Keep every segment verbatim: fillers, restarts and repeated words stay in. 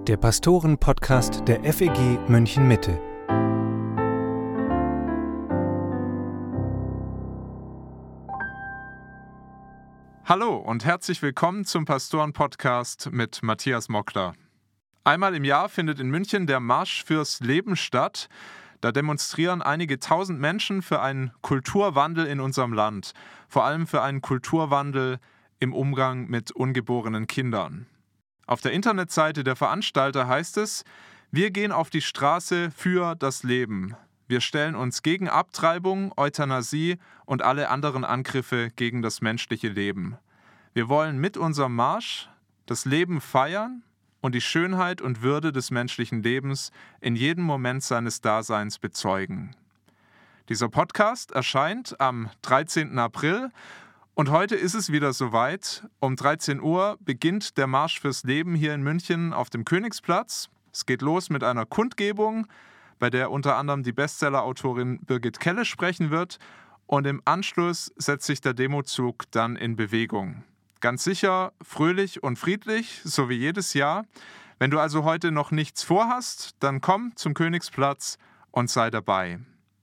der Pastoren-Podcast der F E G München Mitte. Hallo und herzlich willkommen zum Pastoren-Podcast mit Matthias Mockler. Einmal im Jahr findet in München der Marsch fürs Leben statt. Da demonstrieren einige tausend Menschen für einen Kulturwandel in unserem Land, vor allem für einen Kulturwandel im Umgang mit ungeborenen Kindern. Auf der Internetseite der Veranstalter heißt es: Wir gehen auf die Straße für das Leben. Wir stellen uns gegen Abtreibung, Euthanasie und alle anderen Angriffe gegen das menschliche Leben. Wir wollen mit unserem Marsch das Leben feiern und die Schönheit und Würde des menschlichen Lebens in jedem Moment seines Daseins bezeugen. Dieser Podcast erscheint am dreizehnten April und heute ist es wieder soweit. Um dreizehn Uhr beginnt der Marsch fürs Leben hier in München auf dem Königsplatz. Es geht los mit einer Kundgebung, bei der unter anderem die Bestseller-Autorin Birgit Kelle sprechen wird. Und im Anschluss setzt sich der Demozug dann in Bewegung. Ganz sicher fröhlich und friedlich, so wie jedes Jahr. Wenn du also heute noch nichts vorhast, dann komm zum Königsplatz und sei dabei.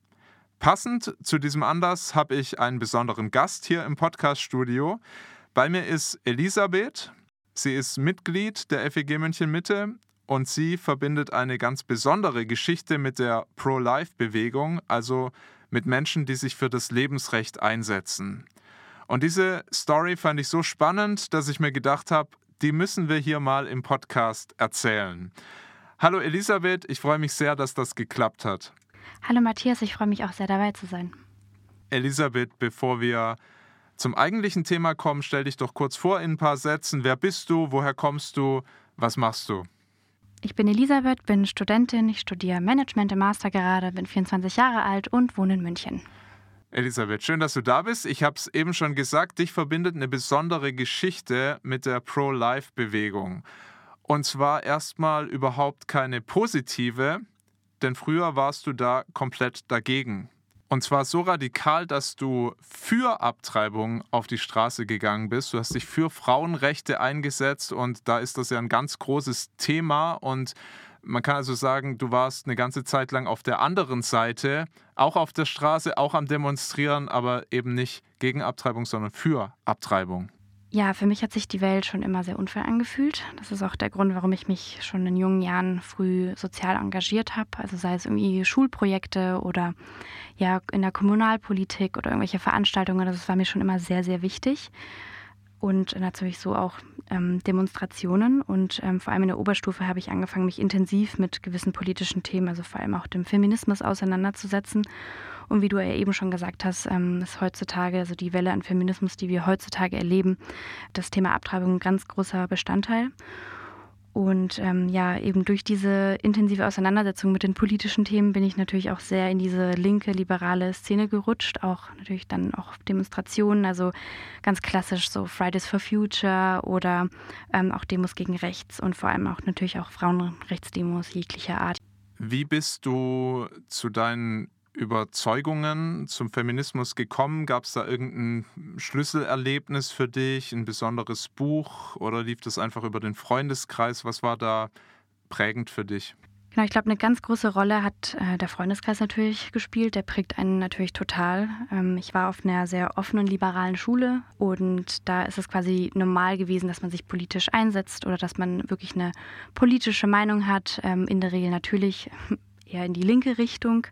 Passend zu diesem Anlass habe ich einen besonderen Gast hier im Podcast-Studio. Bei mir ist Elisabeth. Sie ist Mitglied der F E G München Mitte und sie verbindet eine ganz besondere Geschichte mit der Pro-Life-Bewegung, also mit Menschen, die sich für das Lebensrecht einsetzen. Und diese Story fand ich so spannend, dass ich mir gedacht habe, die müssen wir hier mal im Podcast erzählen. Hallo Elisabeth, ich freue mich sehr, dass das geklappt hat. Hallo Matthias, ich freue mich auch sehr, dabei zu sein. Elisabeth, bevor wir zum eigentlichen Thema kommen, stell dich doch kurz vor in ein paar Sätzen. Wer bist du, woher kommst du, was machst du? Ich bin Elisabeth, bin Studentin, ich studiere Management im Master gerade, bin vierundzwanzig Jahre alt und wohne in München. Elisabeth, schön, dass du da bist. Ich habe es eben schon gesagt, dich verbindet eine besondere Geschichte mit der Pro-Life-Bewegung. Und zwar erstmal überhaupt keine positive, denn früher warst du da komplett dagegen. Und zwar so radikal, dass du für Abtreibung auf die Straße gegangen bist. Du hast dich für Frauenrechte eingesetzt und da ist das ja ein ganz großes Thema. Und man kann also sagen, du warst eine ganze Zeit lang auf der anderen Seite, auch auf der Straße, auch am Demonstrieren, aber eben nicht gegen Abtreibung, sondern für Abtreibung. Ja, für mich hat sich die Welt schon immer sehr unfair angefühlt. Das ist auch der Grund, warum ich mich schon in jungen Jahren früh sozial engagiert habe. Also sei es irgendwie Schulprojekte oder ja in der Kommunalpolitik oder irgendwelche Veranstaltungen. Das war mir schon immer sehr, sehr wichtig. Und natürlich so auch ähm, Demonstrationen. Und ähm, vor allem in der Oberstufe habe ich angefangen, mich intensiv mit gewissen politischen Themen, also vor allem auch dem Feminismus auseinanderzusetzen. Und wie du ja eben schon gesagt hast, ähm, ist heutzutage, also die Welle an Feminismus, die wir heutzutage erleben, das Thema Abtreibung ein ganz großer Bestandteil. Und ähm, ja, eben durch diese intensive Auseinandersetzung mit den politischen Themen bin ich natürlich auch sehr in diese linke, liberale Szene gerutscht. Auch natürlich dann auch Demonstrationen, also ganz klassisch so Fridays for Future oder ähm, auch Demos gegen Rechts und vor allem auch natürlich auch Frauenrechtsdemos jeglicher Art. Wie bist du zu deinen Überzeugungen zum Feminismus gekommen? Gab es da irgendein Schlüsselerlebnis für dich, ein besonderes Buch oder lief das einfach über den Freundeskreis? Was war da prägend für dich? Genau, ich glaube, eine ganz große Rolle hat äh, der Freundeskreis natürlich gespielt. Der prägt einen natürlich total. Ähm, ich war auf einer sehr offenen, liberalen Schule und da ist es quasi normal gewesen, dass man sich politisch einsetzt oder dass man wirklich eine politische Meinung hat. Ähm, in der Regel natürlich eher in die linke Richtung.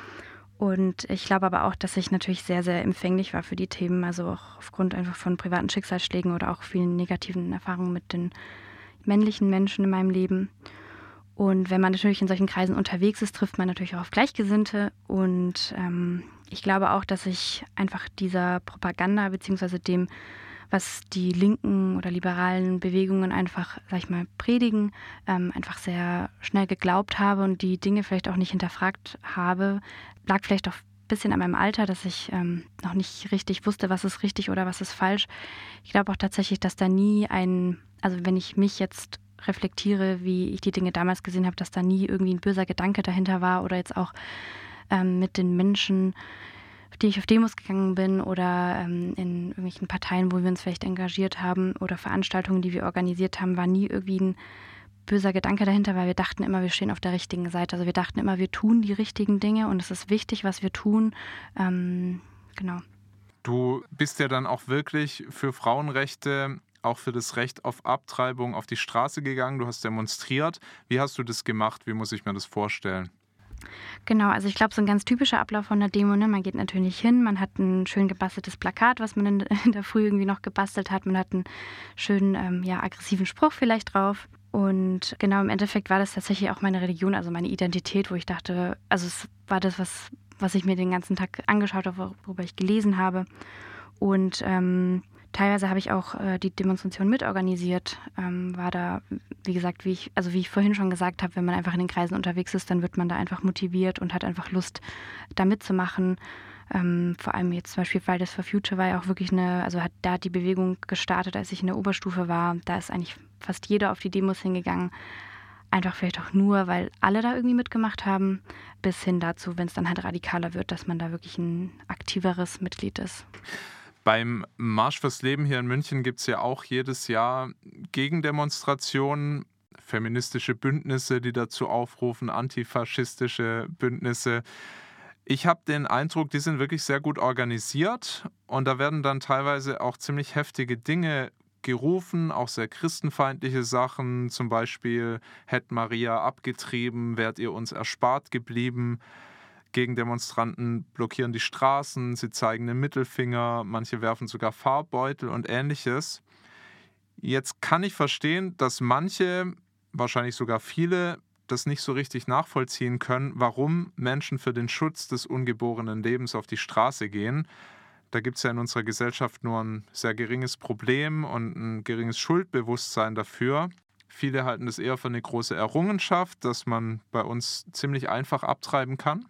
Und ich glaube aber auch, dass ich natürlich sehr, sehr empfänglich war für die Themen, also auch aufgrund einfach von privaten Schicksalsschlägen oder auch vielen negativen Erfahrungen mit den männlichen Menschen in meinem Leben. Und wenn man natürlich in solchen Kreisen unterwegs ist, trifft man natürlich auch auf Gleichgesinnte. Und ähm, ich glaube auch, dass ich einfach dieser Propaganda beziehungsweise dem, was die linken oder liberalen Bewegungen einfach, sag ich mal, predigen, ähm, einfach sehr schnell geglaubt habe und die Dinge vielleicht auch nicht hinterfragt habe. Lag vielleicht auch ein bisschen an meinem Alter, dass ich ähm, noch nicht richtig wusste, was ist richtig oder was ist falsch. Ich glaube auch tatsächlich, dass da nie ein, also wenn ich mich jetzt reflektiere, wie ich die Dinge damals gesehen habe, dass da nie irgendwie ein böser Gedanke dahinter war oder jetzt auch ähm, mit den Menschen, die ich auf Demos gegangen bin oder ähm, in irgendwelchen Parteien, wo wir uns vielleicht engagiert haben oder Veranstaltungen, die wir organisiert haben, war nie irgendwie ein böser Gedanke dahinter, weil wir dachten immer, wir stehen auf der richtigen Seite. Also wir dachten immer, wir tun die richtigen Dinge und es ist wichtig, was wir tun. Ähm, genau. Du bist ja dann auch wirklich für Frauenrechte, auch für das Recht auf Abtreibung auf die Straße gegangen. Du hast demonstriert. Wie hast du das gemacht? Wie muss ich mir das vorstellen? Genau, also ich glaube, so ein ganz typischer Ablauf von der Demo, ne? Man geht natürlich hin, man hat ein schön gebasteltes Plakat, was man in, in der Früh irgendwie noch gebastelt hat. Man hat einen schönen, ähm, ja, aggressiven Spruch vielleicht drauf. Und genau, im Endeffekt war das tatsächlich auch meine Religion, also meine Identität, wo ich dachte, also es war das, was, was ich mir den ganzen Tag angeschaut habe, worüber ich gelesen habe. Und ähm, teilweise habe ich auch äh, die Demonstration mitorganisiert, ähm, war da, wie gesagt, wie ich, also wie ich vorhin schon gesagt habe, wenn man einfach in den Kreisen unterwegs ist, dann wird man da einfach motiviert und hat einfach Lust, da mitzumachen. Ähm, vor allem jetzt zum Beispiel Fridays for Future war ja auch wirklich eine, also hat da die Bewegung gestartet, als ich in der Oberstufe war. Da ist eigentlich fast jeder auf die Demos hingegangen. Einfach vielleicht auch nur, weil alle da irgendwie mitgemacht haben, bis hin dazu, wenn es dann halt radikaler wird, dass man da wirklich ein aktiveres Mitglied ist. Beim Marsch fürs Leben hier in München gibt es ja auch jedes Jahr Gegendemonstrationen, feministische Bündnisse, die dazu aufrufen, antifaschistische Bündnisse. Ich habe den Eindruck, die sind wirklich sehr gut organisiert und da werden dann teilweise auch ziemlich heftige Dinge gerufen, auch sehr christenfeindliche Sachen, zum Beispiel hätte Maria abgetrieben, wärt ihr uns erspart geblieben. Gegendemonstranten blockieren die Straßen, sie zeigen den Mittelfinger, manche werfen sogar Farbbeutel und Ähnliches. Jetzt kann ich verstehen, dass manche, wahrscheinlich sogar viele, das nicht so richtig nachvollziehen können, warum Menschen für den Schutz des ungeborenen Lebens auf die Straße gehen. Da gibt es ja in unserer Gesellschaft nur ein sehr geringes Problem und ein geringes Schuldbewusstsein dafür. Viele halten es eher für eine große Errungenschaft, dass man bei uns ziemlich einfach abtreiben kann.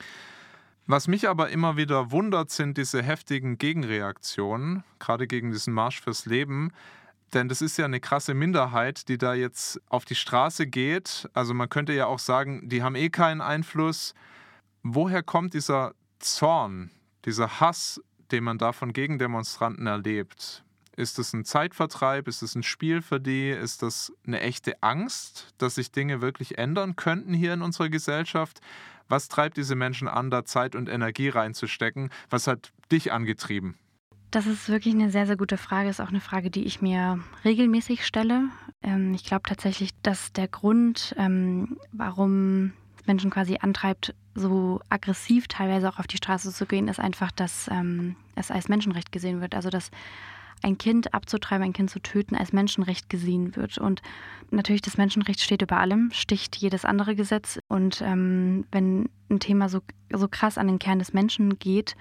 Was mich aber immer wieder wundert, sind diese heftigen Gegenreaktionen, gerade gegen diesen Marsch fürs Leben. Denn das ist ja eine krasse Minderheit, die da jetzt auf die Straße geht. Also man könnte ja auch sagen, die haben eh keinen Einfluss. Woher kommt dieser Zorn, dieser Hass, den man da von Gegendemonstranten erlebt? Ist das ein Zeitvertreib? Ist das ein Spiel für die? Ist das eine echte Angst, dass sich Dinge wirklich ändern könnten hier in unserer Gesellschaft? Was treibt diese Menschen an, da Zeit und Energie reinzustecken? Was hat dich angetrieben? Das ist wirklich eine sehr, sehr gute Frage. Ist auch eine Frage, die ich mir regelmäßig stelle. Ähm, ich glaube tatsächlich, dass der Grund, ähm, warum Menschen quasi antreibt, so aggressiv teilweise auch auf die Straße zu gehen, ist einfach, dass ähm, es als Menschenrecht gesehen wird. Also dass ein Kind abzutreiben, ein Kind zu töten, als Menschenrecht gesehen wird. Und natürlich, das Menschenrecht steht über allem, sticht jedes andere Gesetz. Und ähm, wenn ein Thema so, so krass an den Kern des Menschen geht,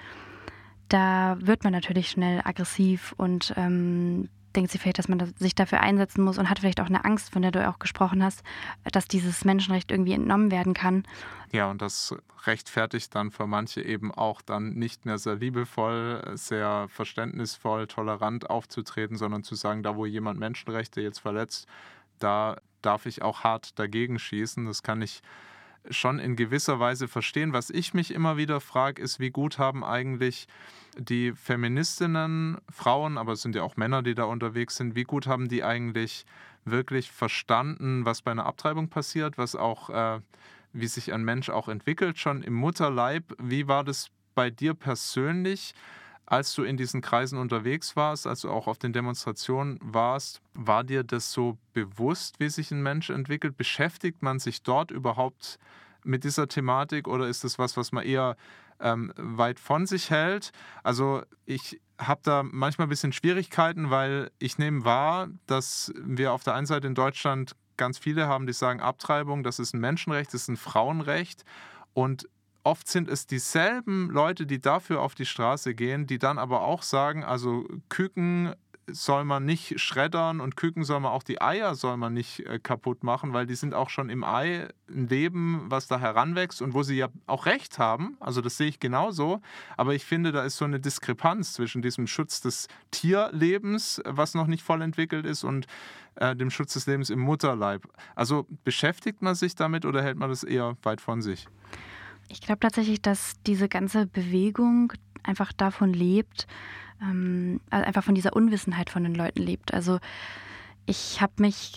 da wird man natürlich schnell aggressiv und ähm, denkt sich vielleicht, dass man sich dafür einsetzen muss und hat vielleicht auch eine Angst, von der du auch gesprochen hast, dass dieses Menschenrecht irgendwie entnommen werden kann. Ja, und das rechtfertigt dann für manche eben auch dann nicht mehr sehr liebevoll, sehr verständnisvoll, tolerant aufzutreten, sondern zu sagen, da wo jemand Menschenrechte jetzt verletzt, da darf ich auch hart dagegen schießen. Das kann ich schon in gewisser Weise verstehen. Was ich mich immer wieder frage, ist, wie gut haben eigentlich die Feministinnen, Frauen, aber es sind ja auch Männer, die da unterwegs sind, wie gut haben die eigentlich wirklich verstanden, was bei einer Abtreibung passiert, was auch, äh, wie sich ein Mensch auch entwickelt, schon im Mutterleib. Wie war das bei dir persönlich, als du in diesen Kreisen unterwegs warst, als du auch auf den Demonstrationen warst? War dir das so bewusst, wie sich ein Mensch entwickelt? Beschäftigt man sich dort überhaupt mit dieser Thematik oder ist das was, was man eher ähm, weit von sich hält? Also ich habe da manchmal ein bisschen Schwierigkeiten, weil ich nehme wahr, dass wir auf der einen Seite in Deutschland ganz viele haben, die sagen, Abtreibung, das ist ein Menschenrecht, das ist ein Frauenrecht und oft sind es dieselben Leute, die dafür auf die Straße gehen, die dann aber auch sagen, also Küken soll man nicht schreddern und Küken soll man auch die Eier soll man nicht äh, kaputt machen, weil die sind auch schon im Ei ein Leben, was da heranwächst und wo sie ja auch recht haben, also das sehe ich genauso, aber ich finde, da ist so eine Diskrepanz zwischen diesem Schutz des Tierlebens, was noch nicht voll entwickelt ist und äh, dem Schutz des Lebens im Mutterleib. Also beschäftigt man sich damit oder hält man das eher weit von sich? Ich glaube tatsächlich, dass diese ganze Bewegung einfach davon lebt, ähm, also einfach von dieser Unwissenheit von den Leuten lebt. Also ich habe mich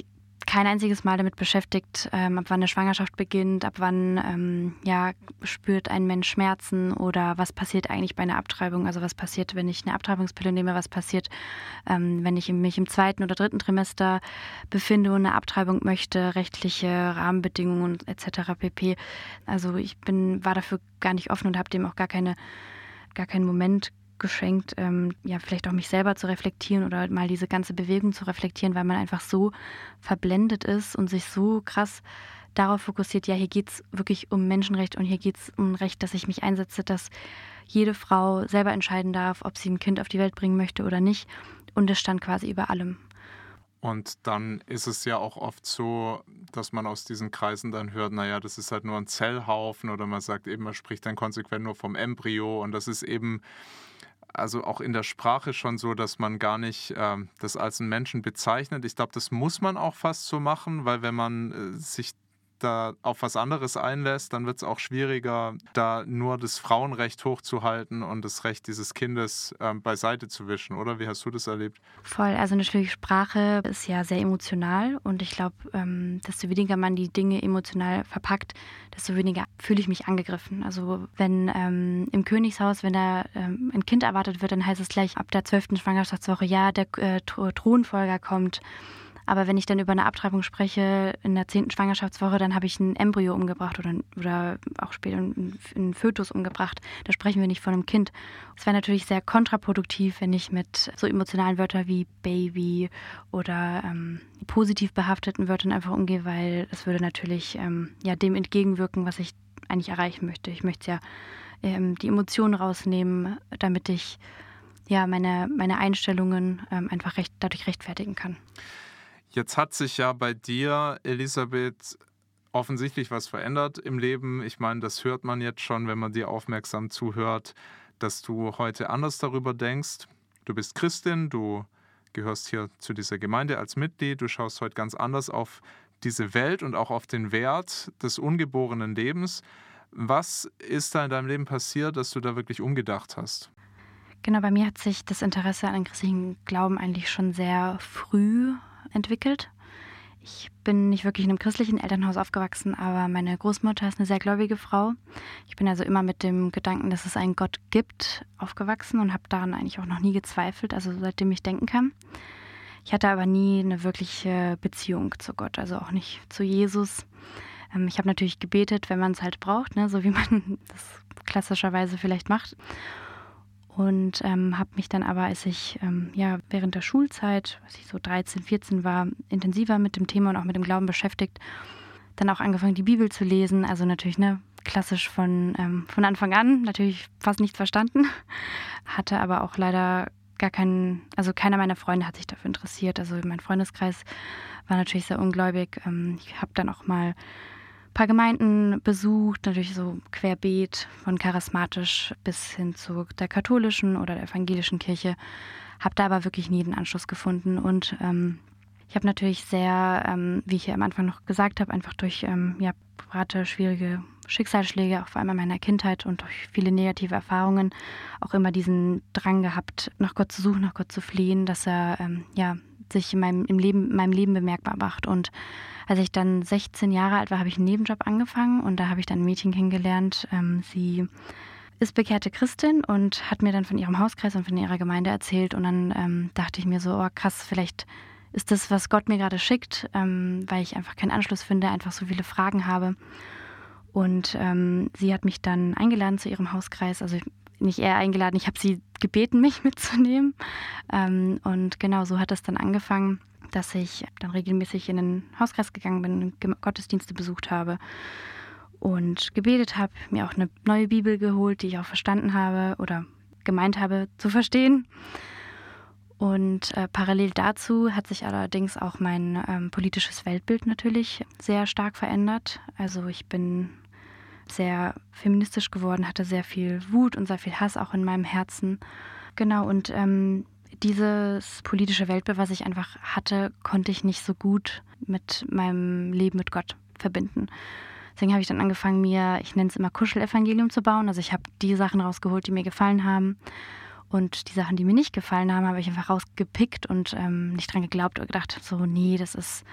kein einziges Mal damit beschäftigt, ähm, ab wann eine Schwangerschaft beginnt, ab wann ähm, ja, spürt ein Mensch Schmerzen oder was passiert eigentlich bei einer Abtreibung. Also was passiert, wenn ich eine Abtreibungspille nehme, was passiert, ähm, wenn ich mich im zweiten oder dritten Trimester befinde und eine Abtreibung möchte, rechtliche Rahmenbedingungen et cetera pp. Also ich bin, war dafür gar nicht offen und habe dem auch gar keine, gar keinen Moment geschenkt, ähm, ja, vielleicht auch mich selber zu reflektieren oder mal diese ganze Bewegung zu reflektieren, weil man einfach so verblendet ist und sich so krass darauf fokussiert, ja, hier geht es wirklich um Menschenrecht und hier geht es um Recht, dass ich mich einsetze, dass jede Frau selber entscheiden darf, ob sie ein Kind auf die Welt bringen möchte oder nicht. Und es stand quasi über allem. Und dann ist es ja auch oft so, dass man aus diesen Kreisen dann hört, naja, das ist halt nur ein Zellhaufen oder man sagt eben, man spricht dann konsequent nur vom Embryo und das ist eben also auch in der Sprache schon so, dass man gar nicht äh, das als einen Menschen bezeichnet. Ich glaube, das muss man auch fast so machen, weil wenn man äh, sich da auf was anderes einlässt, dann wird es auch schwieriger, da nur das Frauenrecht hochzuhalten und das Recht dieses Kindes äh, beiseite zu wischen, oder? Wie hast du das erlebt? Voll, also natürlich Sprache ist ja sehr emotional und ich glaube, ähm, desto weniger man die Dinge emotional verpackt, desto weniger fühle ich mich angegriffen. Also wenn ähm, im Königshaus, wenn da ähm, ein Kind erwartet wird, dann heißt es gleich ab der zwölften Schwangerschaftswoche, ja, der äh, Thronfolger kommt. Aber wenn ich dann über eine Abtreibung spreche, in der zehnten Schwangerschaftswoche, dann habe ich ein Embryo umgebracht oder, oder auch später einen, einen Fötus umgebracht. Da sprechen wir nicht von einem Kind. Es wäre natürlich sehr kontraproduktiv, wenn ich mit so emotionalen Wörtern wie Baby oder ähm, positiv behafteten Wörtern einfach umgehe, weil es würde natürlich ähm, ja, dem entgegenwirken, was ich eigentlich erreichen möchte. Ich möchte ja ähm, die Emotionen rausnehmen, damit ich ja, meine, meine Einstellungen ähm, einfach recht, dadurch rechtfertigen kann. Jetzt hat sich ja bei dir, Elisabeth, offensichtlich was verändert im Leben. Ich meine, das hört man jetzt schon, wenn man dir aufmerksam zuhört, dass du heute anders darüber denkst. Du bist Christin, du gehörst hier zu dieser Gemeinde als Mitglied, du schaust heute ganz anders auf diese Welt und auch auf den Wert des ungeborenen Lebens. Was ist da in deinem Leben passiert, dass du da wirklich umgedacht hast? Genau, bei mir hat sich das Interesse an den christlichen Glauben eigentlich schon sehr früh entwickelt. Ich bin nicht wirklich in einem christlichen Elternhaus aufgewachsen, aber meine Großmutter ist eine sehr gläubige Frau. Ich bin also immer mit dem Gedanken, dass es einen Gott gibt, aufgewachsen und habe daran eigentlich auch noch nie gezweifelt, also seitdem ich denken kann. Ich hatte aber nie eine wirkliche Beziehung zu Gott, also auch nicht zu Jesus. Ich habe natürlich gebetet, wenn man es halt braucht, ne, so wie man das klassischerweise vielleicht macht. Und ähm, habe mich dann aber, als ich ähm, ja, während der Schulzeit, als ich so dreizehn, vierzehn war, intensiver mit dem Thema und auch mit dem Glauben beschäftigt, dann auch angefangen, die Bibel zu lesen. Also natürlich ne, klassisch von, ähm, von Anfang an, natürlich fast nichts verstanden, hatte aber auch leider gar keinen, also keiner meiner Freunde hat sich dafür interessiert. Also mein Freundeskreis war natürlich sehr ungläubig. Ähm, ich habe dann auch mal ein paar Gemeinden besucht, natürlich so querbeet, von charismatisch bis hin zu der katholischen oder der evangelischen Kirche. Habe da aber wirklich nie den Anschluss gefunden. Und ähm, ich habe natürlich sehr, ähm, wie ich ja am Anfang noch gesagt habe, einfach durch ähm, ja, private, schwierige Schicksalsschläge, auch vor allem in meiner Kindheit und durch viele negative Erfahrungen, auch immer diesen Drang gehabt, nach Gott zu suchen, nach Gott zu flehen, dass er ähm, ja, sich in meinem, im Leben, in meinem Leben bemerkbar macht. Und als ich dann sechzehn Jahre alt war, habe ich einen Nebenjob angefangen und da habe ich dann ein Mädchen kennengelernt. Ähm, sie ist bekehrte Christin und hat mir dann von ihrem Hauskreis und von ihrer Gemeinde erzählt. Und dann ähm, dachte ich mir so, oh krass, vielleicht ist das, was Gott mir gerade schickt, ähm, weil ich einfach keinen Anschluss finde, einfach so viele Fragen habe. Und ähm, sie hat mich dann eingeladen zu ihrem Hauskreis, also nicht eher eingeladen, ich habe sie gebeten, mich mitzunehmen. Ähm, und genau so hat es dann angefangen, dass ich dann regelmäßig in den Hauskreis gegangen bin, Gottesdienste besucht habe und gebetet habe, mir auch eine neue Bibel geholt, die ich auch verstanden habe oder gemeint habe zu verstehen. Und äh, parallel dazu hat sich allerdings auch mein ähm, politisches Weltbild natürlich sehr stark verändert. Also ich bin sehr feministisch geworden, hatte sehr viel Wut und sehr viel Hass auch in meinem Herzen. Genau, und ähm, dieses politische Weltbild, was ich einfach hatte, konnte ich nicht so gut mit meinem Leben mit Gott verbinden. Deswegen habe ich dann angefangen, mir, ich nenne es immer Kuschelevangelium zu bauen. Also ich habe die Sachen rausgeholt, die mir gefallen haben. Und die Sachen, die mir nicht gefallen haben, habe ich einfach rausgepickt und ähm, nicht dran geglaubt oder gedacht, so, nee, das ist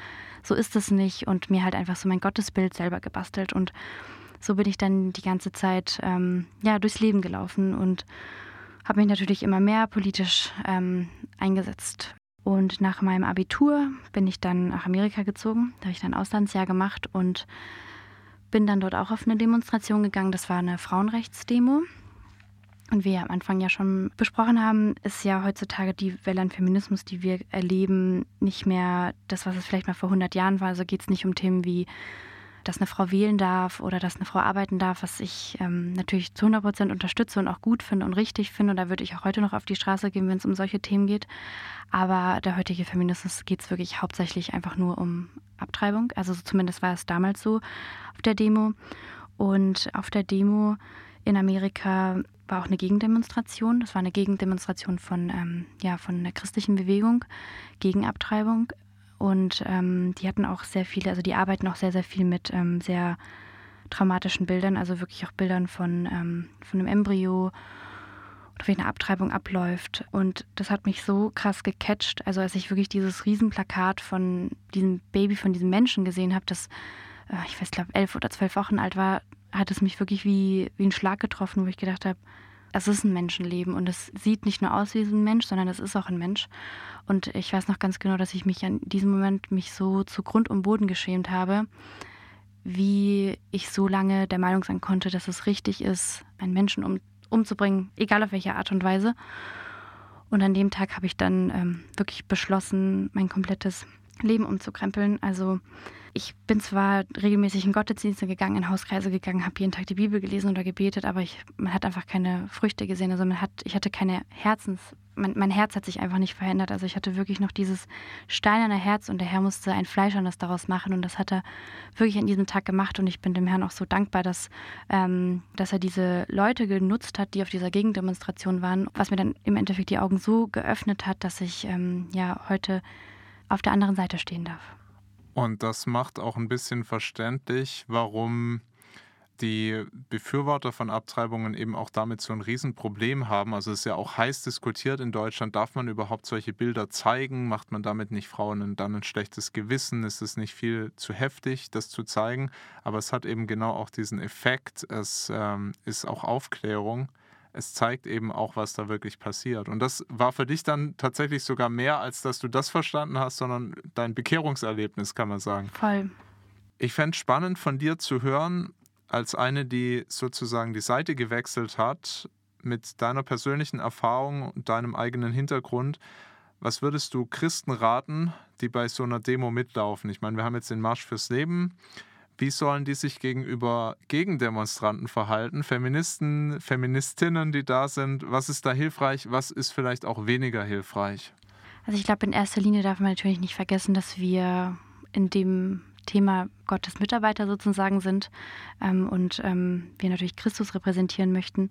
so ist es nicht und mir halt einfach so mein Gottesbild selber gebastelt. Und so bin ich dann die ganze Zeit ähm, ja, durchs Leben gelaufen und habe mich natürlich immer mehr politisch ähm, eingesetzt. Und nach meinem Abitur bin ich dann nach Amerika gezogen. Da habe ich dann ein Auslandsjahr gemacht und bin dann dort auch auf eine Demonstration gegangen. Das war eine Frauenrechtsdemo. Und wie wir am Anfang ja schon besprochen haben, ist ja heutzutage die Welle an Feminismus, die wir erleben, nicht mehr das, was es vielleicht mal vor hundert Jahren war. Also geht es nicht um Themen wie, dass eine Frau wählen darf oder dass eine Frau arbeiten darf, was ich ähm, natürlich zu hundert Prozent unterstütze und auch gut finde und richtig finde. Und da würde ich auch heute noch auf die Straße gehen, wenn es um solche Themen geht. Aber der heutige Feminismus geht es wirklich hauptsächlich einfach nur um Abtreibung. Also so zumindest war es damals so auf der Demo. Und auf der Demo in Amerika war auch eine Gegendemonstration. Das war eine Gegendemonstration von, ähm, ja, von einer christlichen Bewegung gegen Abtreibung. Und ähm, die hatten auch sehr viele, also die arbeiten auch sehr, sehr viel mit ähm, sehr traumatischen Bildern, also wirklich auch Bildern von, ähm, von einem Embryo oder wie eine Abtreibung abläuft. Und das hat mich so krass gecatcht, also als ich wirklich dieses Riesenplakat von diesem Baby, von diesem Menschen gesehen habe, das, äh, ich weiß, glaube elf oder zwölf Wochen alt war, hat es mich wirklich wie, wie ein Schlag getroffen, wo ich gedacht habe, es ist ein Menschenleben und es sieht nicht nur aus wie ein Mensch, sondern es ist auch ein Mensch. Und ich weiß noch ganz genau, dass ich mich in diesem Moment mich so zu Grund und Boden geschämt habe, wie ich so lange der Meinung sein konnte, dass es richtig ist, einen Menschen um, umzubringen, egal auf welche Art und Weise. Und an dem Tag habe ich dann ähm, wirklich beschlossen, mein komplettes Leben umzukrempeln. Also ich bin zwar regelmäßig in Gottesdienste gegangen, in Hauskreise gegangen, habe jeden Tag die Bibel gelesen oder gebetet, aber ich, man hat einfach keine Früchte gesehen. Also man hat, ich hatte keine Herzens, mein, mein Herz hat sich einfach nicht verändert. Also ich hatte wirklich noch dieses steinerne Herz und der Herr musste ein Fleischernes daraus machen und das hat er wirklich an diesem Tag gemacht und ich bin dem Herrn auch so dankbar, dass, ähm, dass er diese Leute genutzt hat, die auf dieser Gegendemonstration waren, was mir dann im Endeffekt die Augen so geöffnet hat, dass ich ähm, ja heute auf der anderen Seite stehen darf. Und das macht auch ein bisschen verständlich, warum die Befürworter von Abtreibungen eben auch damit so ein Riesenproblem haben. Also es ist ja auch heiß diskutiert in Deutschland, darf man überhaupt solche Bilder zeigen? Macht man damit nicht Frauen dann ein schlechtes Gewissen? Ist es nicht viel zu heftig, das zu zeigen? Aber es hat eben genau auch diesen Effekt, es ähm, ist auch Aufklärung. Es zeigt eben auch, was da wirklich passiert. Und das war für dich dann tatsächlich sogar mehr, als dass du das verstanden hast, sondern dein Bekehrungserlebnis, kann man sagen. Voll. Ich fände es spannend von dir zu hören, als eine, die sozusagen die Seite gewechselt hat, mit deiner persönlichen Erfahrung und deinem eigenen Hintergrund. Was würdest du Christen raten, die bei so einer Demo mitlaufen? Ich meine, wir haben jetzt den Marsch fürs Leben. Wie sollen die sich gegenüber Gegendemonstranten verhalten? Feministen, Feministinnen, die da sind. Was ist da hilfreich? Was ist vielleicht auch weniger hilfreich? Also ich glaube, in erster Linie darf man natürlich nicht vergessen, dass wir in dem Thema Gottes Mitarbeiter sozusagen sind ähm, und ähm, wir natürlich Christus repräsentieren möchten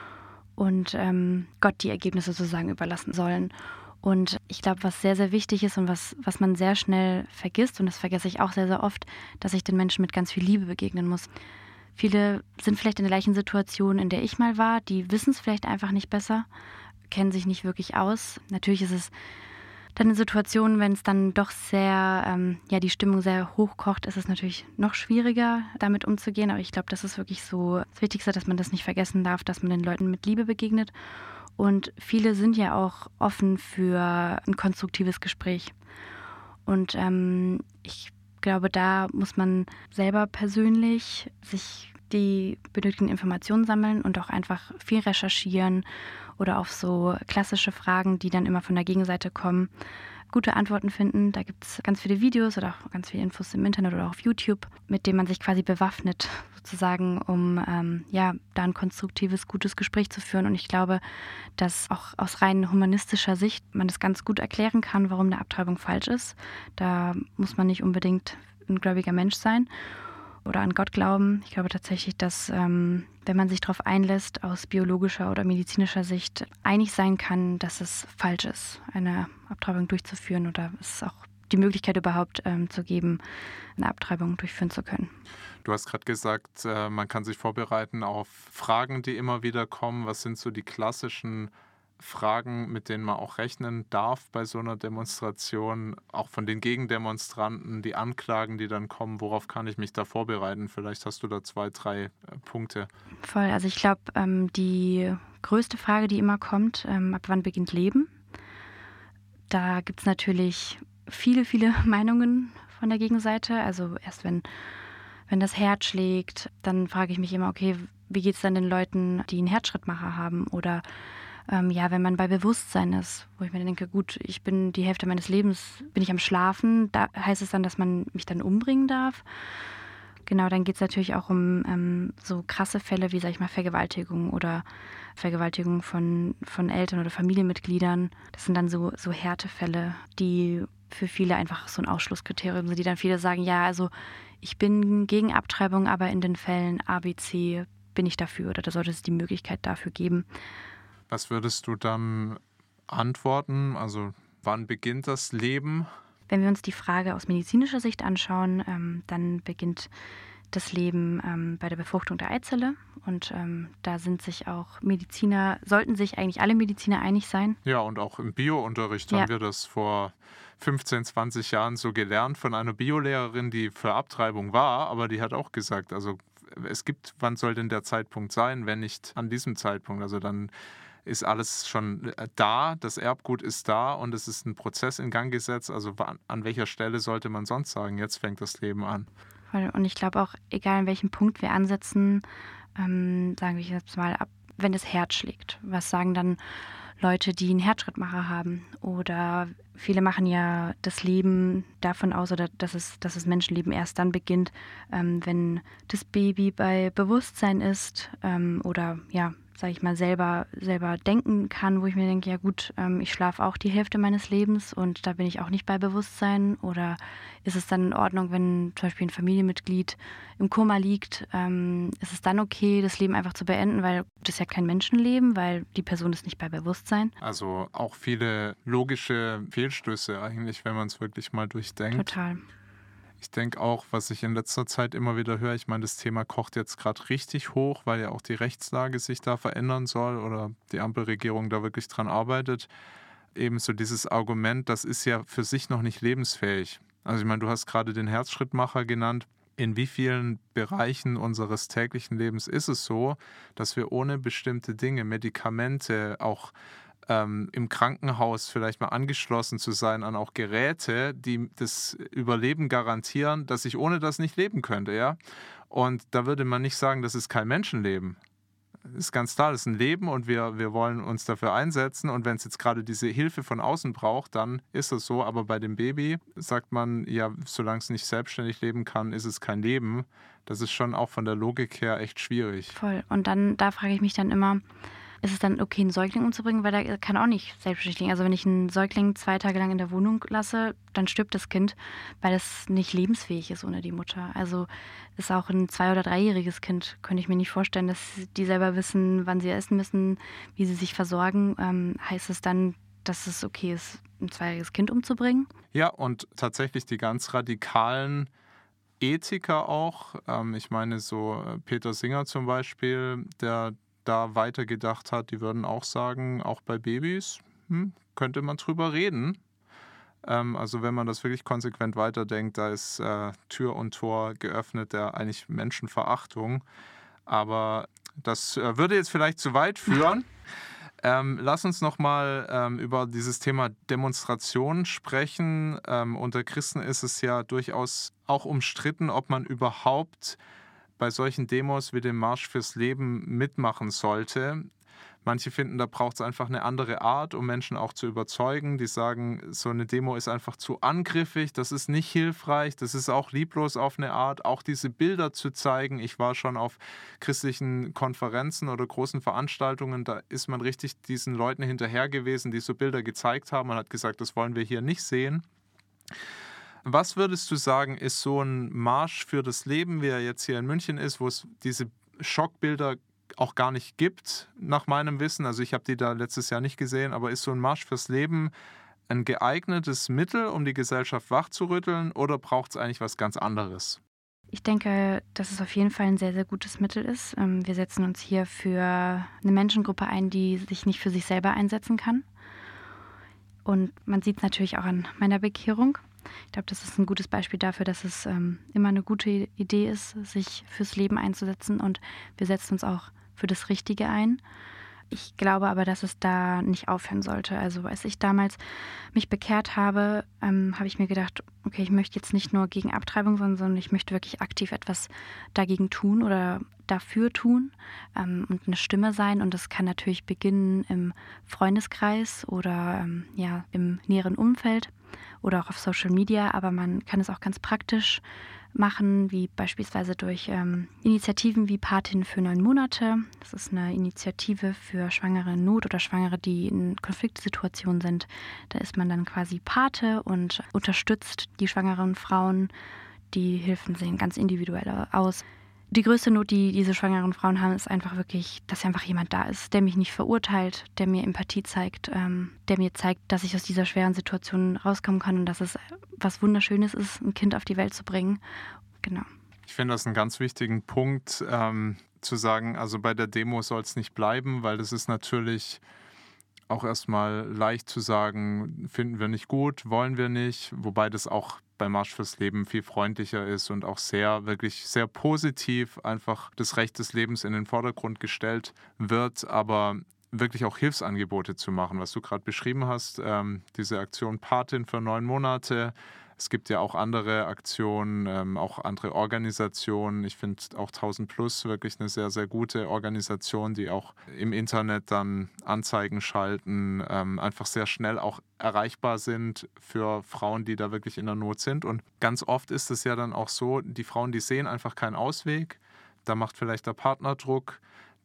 und ähm, Gott die Ergebnisse sozusagen überlassen sollen. Und ich glaube, was sehr, sehr wichtig ist und was, was man sehr schnell vergisst, und das vergesse ich auch sehr, sehr oft, dass ich den Menschen mit ganz viel Liebe begegnen muss. Viele sind vielleicht in der gleichen Situation, in der ich mal war, die wissen es vielleicht einfach nicht besser, kennen sich nicht wirklich aus. Natürlich ist es dann eine Situation, wenn es dann doch sehr, ähm, ja, die Stimmung sehr hochkocht, ist es natürlich noch schwieriger, damit umzugehen. Aber ich glaube, das ist wirklich so das Wichtigste, dass man das nicht vergessen darf, dass man den Leuten mit Liebe begegnet. Und viele sind ja auch offen für ein konstruktives Gespräch. Und ähm, ich glaube, da muss man selber persönlich sich die benötigten Informationen sammeln und auch einfach viel recherchieren oder auf so klassische Fragen, die dann immer von der Gegenseite kommen, gute Antworten finden. Da gibt es ganz viele Videos oder auch ganz viele Infos im Internet oder auch auf YouTube, mit denen man sich quasi bewaffnet, sozusagen, um ähm, ja, da ein konstruktives, gutes Gespräch zu führen. Und ich glaube, dass auch aus rein humanistischer Sicht man das ganz gut erklären kann, warum eine Abtreibung falsch ist. Da muss man nicht unbedingt ein gläubiger Mensch sein oder an Gott glauben. Ich glaube tatsächlich, dass ähm, wenn man sich darauf einlässt, aus biologischer oder medizinischer Sicht einig sein kann, dass es falsch ist, eine Abtreibung durchzuführen oder es auch die Möglichkeit überhaupt ähm, zu geben, eine Abtreibung durchführen zu können. Du hast gerade gesagt, äh, man kann sich vorbereiten auf Fragen, die immer wieder kommen. Was sind so die klassischen Fragen, mit denen man auch rechnen darf bei so einer Demonstration, auch von den Gegendemonstranten, die Anklagen, die dann kommen, worauf kann ich mich da vorbereiten? Vielleicht hast du da zwei, drei äh, Punkte. Voll, also ich glaube, ähm, die größte Frage, die immer kommt, ähm, ab wann beginnt Leben? Da gibt es natürlich viele, viele Meinungen von der Gegenseite. Also erst wenn, wenn das Herz schlägt, dann frage ich mich immer, okay, wie geht es dann den Leuten, die einen Herzschrittmacher haben? Oder ähm, ja, wenn man bei Bewusstsein ist, wo ich mir denke, gut, ich bin die Hälfte meines Lebens, bin ich am Schlafen, da heißt es dann, dass man mich dann umbringen darf? Genau, dann geht es natürlich auch um ähm, so krasse Fälle wie, sag ich mal, Vergewaltigung oder Vergewaltigung von, von Eltern oder Familienmitgliedern. Das sind dann so, so Härtefälle, die für viele einfach so ein Ausschlusskriterium sind, die dann viele sagen, ja, also ich bin gegen Abtreibung, aber in den Fällen A, B, C bin ich dafür oder da sollte es die Möglichkeit dafür geben. Was würdest du dann antworten? Also wann beginnt das Leben? Wenn wir uns die Frage aus medizinischer Sicht anschauen, ähm, dann beginnt das Leben ähm, bei der Befruchtung der Eizelle. Und ähm, da sind sich auch Mediziner, sollten sich eigentlich alle Mediziner einig sein. Ja, und auch im Biounterricht Ja. haben wir das vor fünfzehn, zwanzig Jahren so gelernt von einer Biolehrerin, die für Abtreibung war, aber die hat auch gesagt, also es gibt, wann soll denn der Zeitpunkt sein, wenn nicht an diesem Zeitpunkt? Also dann ist alles schon da, das Erbgut ist da und es ist ein Prozess in Gang gesetzt. Also an welcher Stelle sollte man sonst sagen, jetzt fängt das Leben an? Und ich glaube auch, egal an welchem Punkt wir ansetzen, ähm, sagen wir jetzt mal ab, wenn das Herz schlägt. Was sagen dann Leute, die einen Herzschrittmacher haben? Oder viele machen ja das Leben davon aus, oder dass es, dass das Menschenleben erst dann beginnt, ähm, wenn das Baby bei Bewusstsein ist ähm, oder ja, sage ich mal, selber, selber denken kann, wo ich mir denke, ja gut, ähm, ich schlafe auch die Hälfte meines Lebens und da bin ich auch nicht bei Bewusstsein. Oder ist es dann in Ordnung, wenn zum Beispiel ein Familienmitglied im Koma liegt, ähm, ist es dann okay, das Leben einfach zu beenden, weil das ist ja kein Menschenleben, weil die Person ist nicht bei Bewusstsein. Also auch viele logische Fehlstöße eigentlich, wenn man es wirklich mal durchdenkt. Total. Ich denke auch, was ich in letzter Zeit immer wieder höre, ich meine, das Thema kocht jetzt gerade richtig hoch, weil ja auch die Rechtslage sich da verändern soll oder die Ampelregierung da wirklich dran arbeitet. Ebenso dieses Argument, das ist ja für sich noch nicht lebensfähig. Also ich meine, du hast gerade den Herzschrittmacher genannt. In wie vielen Bereichen unseres täglichen Lebens ist es so, dass wir ohne bestimmte Dinge, Medikamente, auch Ähm, im Krankenhaus vielleicht mal angeschlossen zu sein an auch Geräte, die das Überleben garantieren, dass ich ohne das nicht leben könnte, ja? Und da würde man nicht sagen, das ist kein Menschenleben. Das ist ganz klar, das ist ein Leben und wir, wir wollen uns dafür einsetzen und wenn es jetzt gerade diese Hilfe von außen braucht, dann ist es so, aber bei dem Baby sagt man, ja, solange es nicht selbstständig leben kann, ist es kein Leben. Das ist schon auch von der Logik her echt schwierig. Voll. Und dann, da frage ich mich dann immer, ist es dann okay, einen Säugling umzubringen, weil der kann auch nicht selbstständig liegen. Also wenn ich einen Säugling zwei Tage lang in der Wohnung lasse, dann stirbt das Kind, weil es nicht lebensfähig ist ohne die Mutter. Also ist auch ein zwei- oder dreijähriges Kind, könnte ich mir nicht vorstellen, dass die selber wissen, wann sie essen müssen, wie sie sich versorgen. Ähm, heißt es dann, dass es okay ist, ein zweijähriges Kind umzubringen? Ja, und tatsächlich die ganz radikalen Ethiker auch. Ähm, ich meine, so Peter Singer zum Beispiel, der da weitergedacht hat, die würden auch sagen, auch bei Babys hm, könnte man drüber reden. Ähm, also wenn man das wirklich konsequent weiterdenkt, da ist äh, Tür und Tor geöffnet der eigentlich Menschenverachtung. Aber das äh, würde jetzt vielleicht zu weit führen. Ähm, lass uns nochmal ähm, über dieses Thema Demonstration sprechen. Ähm, unter Christen ist es ja durchaus auch umstritten, ob man überhaupt bei solchen Demos wie dem Marsch fürs Leben mitmachen sollte. Manche finden, da braucht es einfach eine andere Art, um Menschen auch zu überzeugen. Die sagen, so eine Demo ist einfach zu angriffig, das ist nicht hilfreich, das ist auch lieblos auf eine Art. Auch diese Bilder zu zeigen. Ich war schon auf christlichen Konferenzen oder großen Veranstaltungen, da ist man richtig diesen Leuten hinterher gewesen, die so Bilder gezeigt haben. Man hat gesagt, das wollen wir hier nicht sehen. Was würdest du sagen, ist so ein Marsch für das Leben, wie er jetzt hier in München ist, wo es diese Schockbilder auch gar nicht gibt, nach meinem Wissen. Also ich habe die da letztes Jahr nicht gesehen, aber ist so ein Marsch fürs Leben ein geeignetes Mittel, um die Gesellschaft wachzurütteln oder braucht es eigentlich was ganz anderes? Ich denke, dass es auf jeden Fall ein sehr, sehr gutes Mittel ist. Ähm, Wir setzen uns hier für eine Menschengruppe ein, die sich nicht für sich selber einsetzen kann. Und man sieht es natürlich auch an meiner Bekehrung. Ich glaube, das ist ein gutes Beispiel dafür, dass es ähm, immer eine gute Idee ist, sich fürs Leben einzusetzen. Und wir setzen uns auch für das Richtige ein. Ich glaube aber, dass es da nicht aufhören sollte. Also als ich damals mich bekehrt habe, ähm, habe ich mir gedacht, okay, ich möchte jetzt nicht nur gegen Abtreibung, sondern, sondern ich möchte wirklich aktiv etwas dagegen tun oder dafür tun ähm, und eine Stimme sein. Und das kann natürlich beginnen im Freundeskreis oder ähm, ja, im näheren Umfeld oder auch auf Social Media. Aber man kann es auch ganz praktisch machen, wie beispielsweise durch ähm, Initiativen wie Patin für neun Monate. Das ist eine Initiative für Schwangere in Not oder Schwangere, die in Konfliktsituationen sind. Da ist man dann quasi Pate und unterstützt die schwangeren Frauen. Die Hilfen sehen ganz individuell aus. Die größte Not, die diese schwangeren Frauen haben, ist einfach wirklich, dass einfach jemand da ist, der mich nicht verurteilt, der mir Empathie zeigt, ähm, der mir zeigt, dass ich aus dieser schweren Situation rauskommen kann und dass es was Wunderschönes ist, ein Kind auf die Welt zu bringen. Genau. Ich finde das einen ganz wichtigen Punkt, ähm, zu sagen, also bei der Demo soll es nicht bleiben, weil das ist natürlich auch erstmal leicht zu sagen, finden wir nicht gut, wollen wir nicht, wobei das auch bei Marsch fürs Leben viel freundlicher ist und auch sehr, wirklich sehr positiv einfach das Recht des Lebens in den Vordergrund gestellt wird, aber wirklich auch Hilfsangebote zu machen, was du gerade beschrieben hast, ähm, diese Aktion Patin für neun Monate. Es gibt ja auch andere Aktionen, ähm, auch andere Organisationen. Ich finde auch tausend Plus wirklich eine sehr, sehr gute Organisation, die auch im Internet dann Anzeigen schalten, ähm, einfach sehr schnell auch erreichbar sind für Frauen, die da wirklich in der Not sind. Und ganz oft ist es ja dann auch so, die Frauen, die sehen einfach keinen Ausweg. Da macht vielleicht der Partner Druck,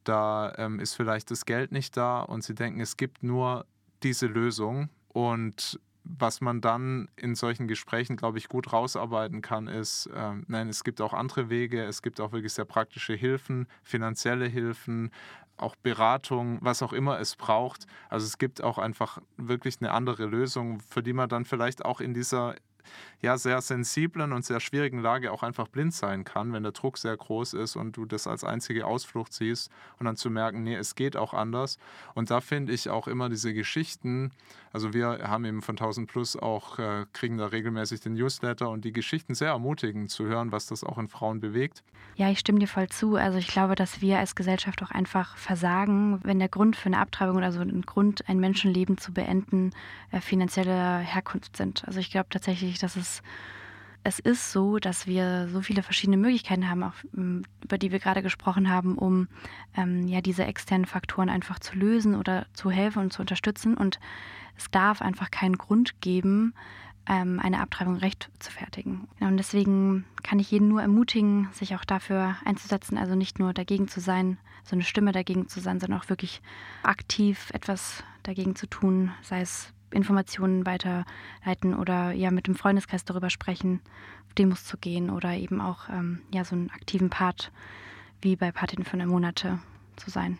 da ähm, ist vielleicht das Geld nicht da und sie denken, es gibt nur diese Lösung. Und was man dann in solchen Gesprächen, glaube ich, gut rausarbeiten kann, ist, äh, nein, es gibt auch andere Wege, es gibt auch wirklich sehr praktische Hilfen, finanzielle Hilfen, auch Beratung, was auch immer es braucht. Also es gibt auch einfach wirklich eine andere Lösung, für die man dann vielleicht auch in dieser ja, sehr sensiblen und sehr schwierigen Lage auch einfach blind sein kann, wenn der Druck sehr groß ist und du das als einzige Ausflucht siehst und dann zu merken, nee, es geht auch anders. Und da finde ich auch immer diese Geschichten, also wir haben eben von tausend Plus auch, äh, kriegen da regelmäßig den Newsletter und die Geschichten sehr ermutigend zu hören, was das auch in Frauen bewegt. Ja, ich stimme dir voll zu. Also ich glaube, dass wir als Gesellschaft auch einfach versagen, wenn der Grund für eine Abtreibung oder so ein Grund, ein Menschenleben zu beenden, äh, finanzielle Herkunft sind. Also ich glaube tatsächlich, dass es Es ist so, dass wir so viele verschiedene Möglichkeiten haben, auch, über die wir gerade gesprochen haben, um ähm, ja, diese externen Faktoren einfach zu lösen oder zu helfen und zu unterstützen. Und es darf einfach keinen Grund geben, ähm, eine Abtreibung rechtfertigen. Und deswegen kann ich jeden nur ermutigen, sich auch dafür einzusetzen, also nicht nur dagegen zu sein, so eine Stimme dagegen zu sein, sondern auch wirklich aktiv etwas dagegen zu tun, sei es Informationen weiterleiten oder ja mit dem Freundeskreis darüber sprechen, auf Demos zu gehen oder eben auch ähm, ja so einen aktiven Part wie bei Patin für neun Monate zu sein.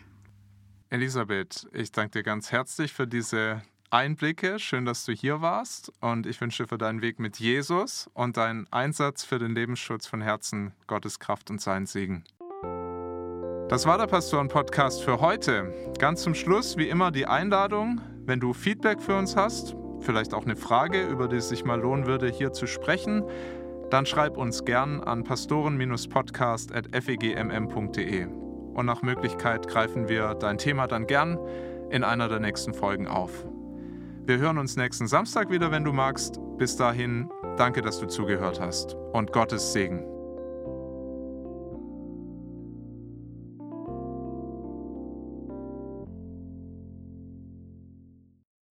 Elisabeth, ich danke dir ganz herzlich für diese Einblicke. Schön, dass du hier warst und ich wünsche dir für deinen Weg mit Jesus und deinen Einsatz für den Lebensschutz von Herzen Gottes Kraft und seinen Segen. Das war der Pastoren-Podcast für heute. Ganz zum Schluss, wie immer, die Einladung, wenn du Feedback für uns hast, vielleicht auch eine Frage, über die es sich mal lohnen würde, hier zu sprechen, dann schreib uns gern an pastoren podcast at f e g m m punkt d e. Und nach Möglichkeit greifen wir dein Thema dann gern in einer der nächsten Folgen auf. Wir hören uns nächsten Samstag wieder, wenn du magst. Bis dahin, danke, dass du zugehört hast und Gottes Segen.